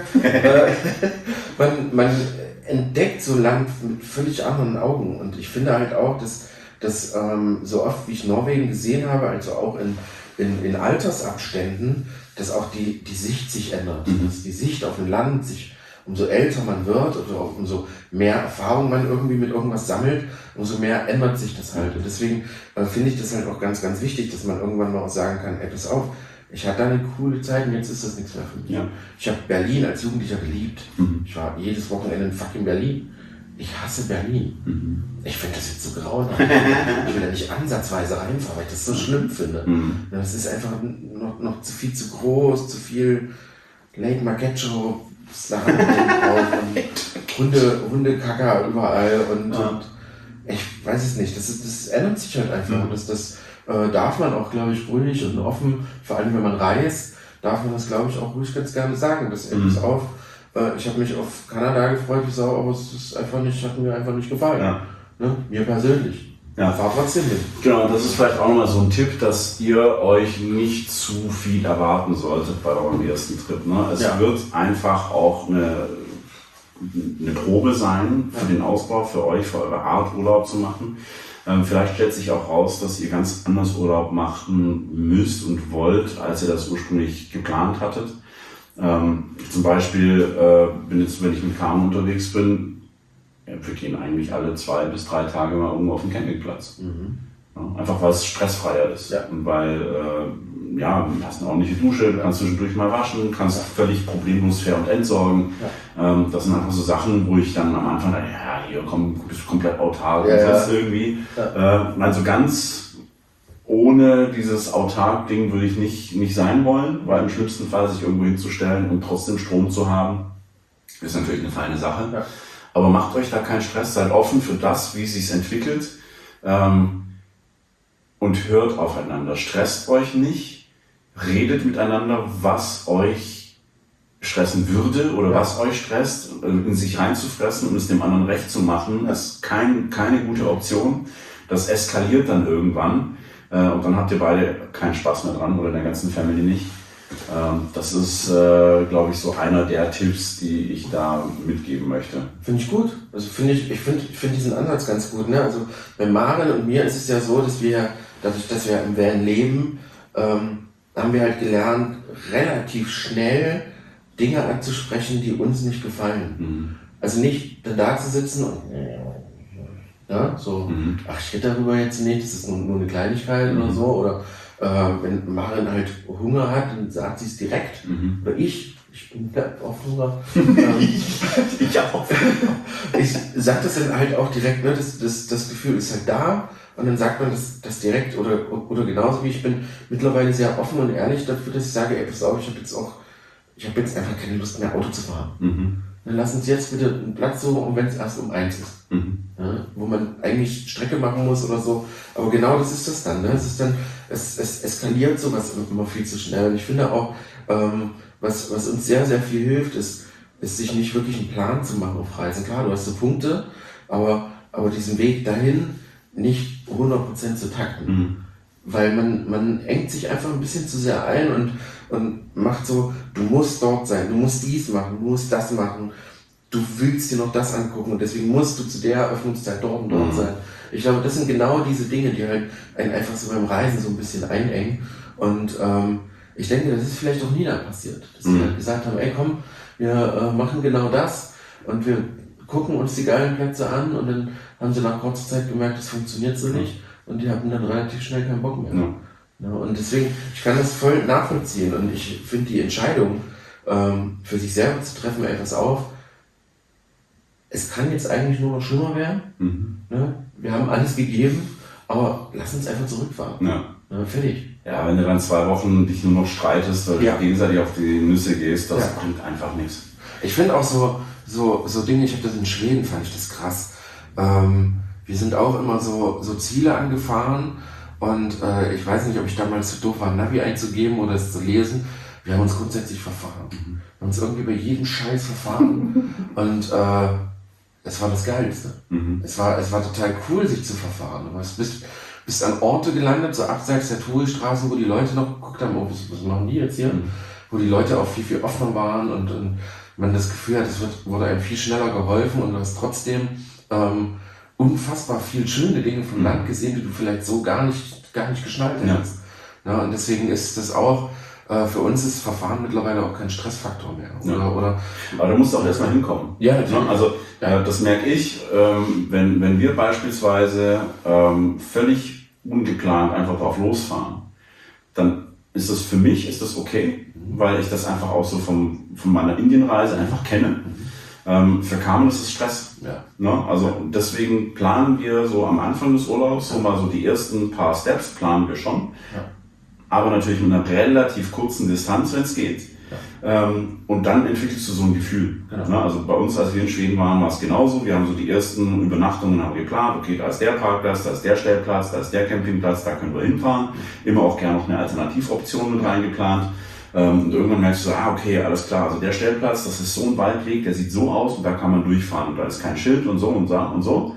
man, man entdeckt so Land mit völlig anderen Augen. Und ich finde halt auch, dass, dass ähm, so oft wie ich Norwegen gesehen habe, also auch in, in, in Altersabständen, dass auch die, die Sicht sich ändert. Mhm. Dass die Sicht auf ein Land sich, umso älter man wird, oder auch umso mehr Erfahrung man irgendwie mit irgendwas sammelt, umso mehr ändert sich das halt. Und deswegen äh, finde ich das halt auch ganz, ganz wichtig, dass man irgendwann mal auch sagen kann, ey, pass auf, ich hatte da eine coole Zeit und jetzt ist das nichts mehr für mich. Ja. Ich habe Berlin als Jugendlicher geliebt. Mhm. Ich war jedes Wochenende in fucking Berlin. Ich hasse Berlin. Mhm. Ich finde das jetzt so grauenhaft. Ich will da nicht ansatzweise reinfahren, weil ich das so schlimm finde. Mhm. Das ist einfach noch, noch zu viel zu groß, zu viel Late Marquecho, Slaven drauf und Hunde, Hundekacker überall und, ja. und ich weiß es nicht. Das, ist, das ändert sich halt einfach. Mhm. Das, das äh, darf man auch, glaube ich, ruhig und offen, vor allem wenn man reist, darf man das, glaube ich, auch ruhig ganz gerne sagen. Das mhm. ist auf. Äh, ich habe mich auf Kanada gefreut, wie Sau, aber es ist einfach nicht, hat mir einfach nicht gefallen. Ja. Ne? Mir persönlich. Ja. Fahr trotzdem hin. Genau, das ist vielleicht auch nochmal so ein Tipp, dass ihr euch nicht zu viel erwarten solltet bei eurem ersten Trip. Ne? Es ja. wird einfach auch eine, eine Probe sein für den Ausbau, für euch, für eure Art Urlaub zu machen. Ähm, vielleicht stellt sich auch raus, dass ihr ganz anders Urlaub machen müsst und wollt, als ihr das ursprünglich geplant hattet. Ähm, ich zum Beispiel äh, bin jetzt, wenn ich mit Carmen unterwegs bin, ja, wir gehen eigentlich alle zwei bis drei Tage mal irgendwo auf den Campingplatz. Mhm. Ja, einfach weil es stressfreier ist. Ja. Und weil, äh, ja, du hast eine ordentliche Dusche, du kannst zwischendurch mal waschen, kannst ja. völlig problemlos fair und entsorgen. Ja. Ähm, das sind einfach so Sachen, wo ich dann am Anfang dachte, ja, hier komm, bist du komplett autark ja, und das ja. irgendwie. Ja. Äh, also ganz ohne dieses Autark-Ding würde ich nicht, nicht sein wollen, weil im schlimmsten Fall sich irgendwo hinzustellen und trotzdem Strom zu haben, ist natürlich eine feine Sache. Ja. Aber macht euch da keinen Stress, seid offen für das, wie es sich entwickelt ähm, und hört aufeinander. Stresst euch nicht, redet miteinander, was euch stressen würde oder ja. was euch stresst. In sich reinzufressen und es dem anderen recht zu machen, ist kein, keine gute Option. Das eskaliert dann irgendwann äh, und dann habt ihr beide keinen Spaß mehr dran oder in der ganzen Family nicht. Das ist, äh, glaube ich, so einer der Tipps, die ich da mitgeben möchte. Finde ich gut. Also finde ich, ich finde ich find diesen Ansatz ganz gut. Ne? Also bei Maren und mir ist es ja so, dass wir, dadurch, dass wir im Van leben, ähm, haben wir halt gelernt, relativ schnell Dinge anzusprechen, die uns nicht gefallen. Mhm. Also nicht da zu sitzen und ja, so, mhm. ach, ich rede darüber jetzt nicht, das ist nur, nur eine Kleinigkeit mhm. oder so, oder Äh, wenn Maren halt Hunger hat, dann sagt sie es direkt. Mhm. Oder ich, ich bin auf Hunger. ähm, ich auch. Ich sag das dann halt auch direkt, ne? das, das, das Gefühl ist halt da und dann sagt man das, das direkt oder, oder genauso wie ich bin mittlerweile sehr offen und ehrlich dafür, dass ich sage, ey, pass auf, ich habe jetzt auch, ich habe jetzt einfach keine Lust mehr Auto zu fahren. Mhm. dann lass uns jetzt bitte einen Platz suchen, und wenn es erst um eins ist. Mhm. Ja, wo man eigentlich Strecke machen muss oder so. Aber genau das ist das dann. Ne? Es ist dann, es, es eskaliert sowas immer viel zu schnell. Und ich finde auch, ähm, was, was uns sehr, sehr viel hilft, ist, ist sich nicht wirklich einen Plan zu machen auf Reisen. Klar, du hast so Punkte, aber, aber diesen Weg dahin nicht hundert Prozent zu takten. Mhm. Weil man, man engt sich einfach ein bisschen zu sehr ein und, und macht so, du musst dort sein, du musst dies machen, du musst das machen, du willst dir noch das angucken und deswegen musst du zu der Eröffnungszeit dort und dort Mhm. sein. Ich glaube, das sind genau diese Dinge, die halt einen einfach so beim Reisen so ein bisschen einengen. Und ähm, ich denke, das ist vielleicht auch nie da passiert. Dass Mhm. sie halt gesagt haben, ey komm, wir äh, machen genau das und wir gucken uns die geilen Plätze an, und dann haben sie nach kurzer Zeit gemerkt, das funktioniert so nicht, und die hatten dann relativ schnell keinen Bock mehr. Ja. Ja, und deswegen, ich kann das voll nachvollziehen, und ich finde die Entscheidung, ähm, für sich selber zu treffen, etwas auf, es kann jetzt eigentlich nur noch schlimmer werden. Mhm. Ne? Wir haben alles gegeben, aber lass uns einfach zurückfahren. Ja. Ja, fertig. Ja, wenn du dann zwei Wochen dich nur noch streitest, weil Ja. du gegenseitig auf die Nüsse gehst, das Ja. bringt einfach nichts. Ich finde auch so, so, so Dinge, ich habe das in Schweden, fand ich das krass. Ähm, wir sind auch immer so, so Ziele angefahren, und äh, ich weiß nicht, ob ich damals zu doof war, ein Navi einzugeben oder es zu lesen. Wir haben uns grundsätzlich verfahren. Wir haben uns irgendwie bei jedem Scheiß verfahren, und äh, es war das Geilste. Mhm. Es war, es war total cool, sich zu verfahren. Du bist, bist an Orte gelandet, so abseits der Touristraßen, wo die Leute noch geguckt haben, oh, was, was machen die jetzt hier? Mhm. Wo die Leute auch viel, viel offener waren, und, und man das Gefühl hat, es wird, wurde einem viel schneller geholfen, und du hast trotzdem ähm, unfassbar viel schöne Dinge vom Mhm. Land gesehen, die du vielleicht so gar nicht, gar nicht geschnallt Ja. hättest. Ja, und deswegen ist das auch, äh, für uns ist Verfahren mittlerweile auch kein Stressfaktor mehr. Oder, Ja. oder, Aber da musst du auch erstmal hinkommen. ja, natürlich. Ne? Also äh, das merke ich, ähm, wenn, wenn wir beispielsweise ähm, völlig ungeplant einfach drauf losfahren, dann ist das für mich ist das okay, weil ich das einfach auch so vom, von meiner Indienreise einfach kenne. Ähm, für Carmen ist es Stress. Ja. Ne? Also Ja. planen wir so am Anfang des Urlaubs, so mal so die ersten paar Steps planen wir schon, Ja. aber natürlich mit einer relativ kurzen Distanz, wenn es geht. Ähm, und dann entwickelst du so ein Gefühl. Genau. Ne? Also bei uns, als wir in Schweden waren, war es genauso. Wir haben so die ersten Übernachtungen haben geplant, okay, da ist der Parkplatz, da ist der Stellplatz, da ist der Campingplatz, da können wir hinfahren. Immer auch gerne noch eine Alternativoption mit reingeplant. Ähm, und irgendwann merkst du so, ah, okay, alles klar, also der Stellplatz, das ist so ein Waldweg, der sieht so aus, und da kann man durchfahren, und da ist kein Schild und so und so und so.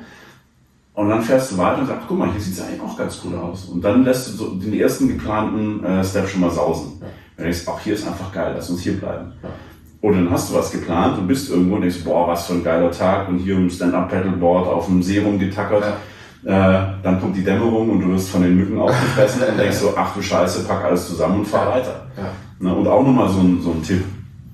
Und dann fährst du weiter und sagst, guck mal, hier sieht es eigentlich auch ganz cool aus. Und dann lässt du so den ersten geplanten äh, Step schon mal sausen. Ja. Dann denkst du, ach, hier ist einfach geil, lass uns hier bleiben. Ja. Und dann hast du was geplant und bist irgendwo und denkst, boah, was für ein geiler Tag, und hier im Stand-Up-Paddleboard auf dem See rumgetackert. Ja. Äh, dann kommt die Dämmerung und du wirst von den Mücken aufgefressen und denkst so, ach du Scheiße, pack alles zusammen und fahr Ja. weiter. Ja. Na, und auch nochmal so ein, so ein Tipp,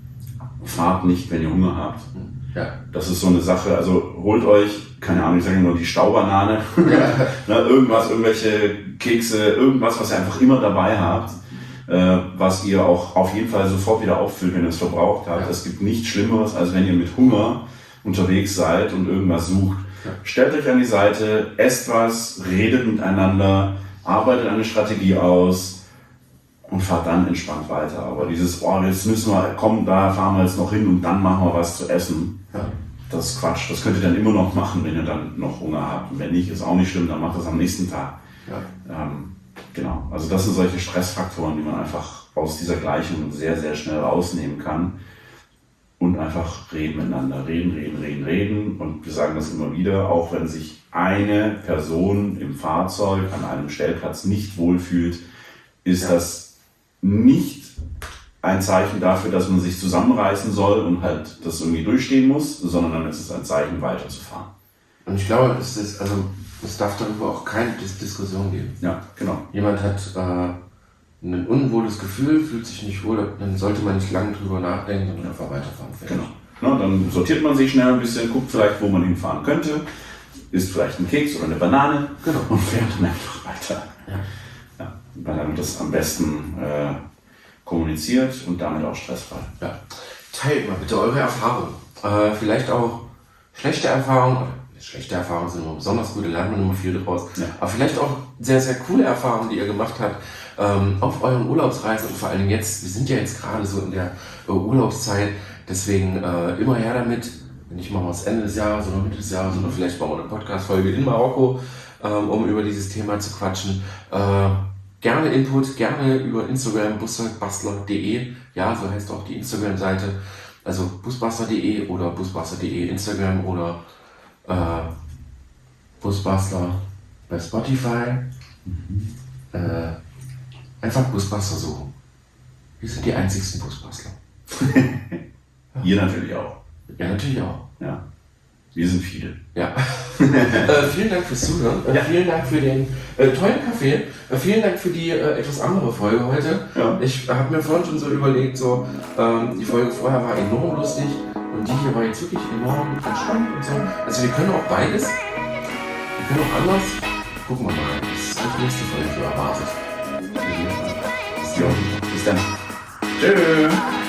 fahrt nicht, wenn ihr Hunger habt. Ja. Das ist so eine Sache, also holt euch, keine Ahnung, ich sage nur die Staubanane, Ja. na, irgendwas, irgendwelche Kekse, irgendwas, was ihr einfach immer dabei habt, äh, was ihr auch auf jeden Fall sofort wieder auffüllt, wenn ihr es verbraucht habt. Ja. Es gibt nichts Schlimmeres, als wenn ihr mit Hunger unterwegs seid und irgendwas sucht. Ja. Stellt euch an die Seite, esst was, redet miteinander, arbeitet eine Strategie aus und fahrt dann entspannt weiter. Aber dieses, oh, jetzt müssen wir, komm, da fahren wir jetzt noch hin und dann machen wir was zu essen. Ja. Das ist Quatsch. Das könnt ihr dann immer noch machen, wenn ihr dann noch Hunger habt. Und wenn nicht, ist auch nicht schlimm, dann macht es am nächsten Tag. Ja. Ähm, genau. Also das sind solche Stressfaktoren, die man einfach aus dieser Gleichung sehr, sehr schnell rausnehmen kann. Und einfach reden miteinander. Reden, reden, reden, reden. Und wir sagen das immer wieder, auch wenn sich eine Person im Fahrzeug an einem Stellplatz nicht wohlfühlt, ist Ja. das nicht ein Zeichen dafür, dass man sich zusammenreißen soll und halt das irgendwie durchstehen muss, sondern dann ist es ein Zeichen, weiterzufahren. Und ich glaube, es ist, also, es darf darüber auch keine Dis- Diskussion geben. Ja, genau. Jemand hat äh, ein unwohles Gefühl, fühlt sich nicht wohl, dann sollte man nicht lange drüber nachdenken, sondern einfach weiterfahren. Genau. Na, dann sortiert man sich schnell ein bisschen, guckt vielleicht, wo man hinfahren könnte, isst vielleicht einen Keks oder eine Banane Genau. und fährt dann einfach weiter. Ja. Ja, weil dann das am besten äh, kommuniziert und damit auch stressfrei. Ja. Teilt mal bitte eure Erfahrungen. Äh, vielleicht auch schlechte Erfahrungen. Schlechte Erfahrungen sind immer besonders gute, lernt man immer viel daraus. Ja. Aber vielleicht auch sehr, sehr coole Erfahrungen, die ihr gemacht habt ähm, auf euren Urlaubsreisen. Und vor allem jetzt, wir sind ja jetzt gerade so in der äh, Urlaubszeit, Deswegen äh, immer her damit, wenn nicht mal was Ende des Jahres oder Mitte des Jahres oder vielleicht mal eine Podcast-Folge in Marokko, ähm, um über dieses Thema zu quatschen. Äh, gerne Input, gerne über Instagram busbastler punkt de, ja, so heißt auch die Instagram-Seite, also busbastler punkt de oder busbastler punkt de Instagram oder äh, Busbastler bei Spotify. Mhm. Äh, einfach Busbastler suchen. Wir sind die einzigsten Busbastler. Ihr natürlich auch. Ja, natürlich auch. Ja. Wir sind viele. Ja. äh, vielen Dank fürs Zuhören. Äh, ja. Vielen Dank für den äh, tollen Kaffee. Äh, vielen Dank für die äh, etwas andere Folge heute. Ja. Ich habe mir vorhin schon so überlegt, so ähm, die Folge vorher war enorm lustig und die hier war jetzt wirklich enorm entspannt und so. Also wir können auch beides. Wir können auch anders. Gucken wir mal, was ist die nächste Folge so erwartet. Bis dann. Tschüss.